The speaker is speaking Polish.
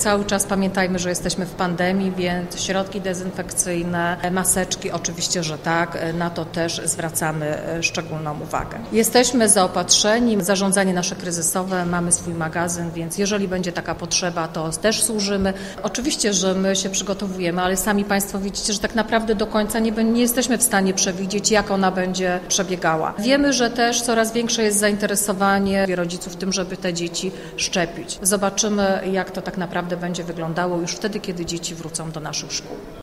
Cały czas pamiętajmy, że jesteśmy w pandemii, więc środki dezynfekcyjne, maseczki oczywiście, że tak, na to też zwracamy szczególną uwagę. Jesteśmy zaopatrzeni, zarządzanie nasze kryzysowe, mamy swój magazyn, więc jeżeli będzie taka potrzeba, to też służymy. Oczywiście, że my się przygotowujemy, ale sami Państwo widzicie, że tak naprawdę do końca nie jesteśmy w stanie przewidzieć, jak ona będzie przebiegała. Wiemy, że też coraz większe jest zainteresowanie rodziców tym, żeby te dzieci szczepić. Zobaczymy, jak to tak naprawdę będzie wyglądało już wtedy, kiedy dzieci wrócą do naszych szkół.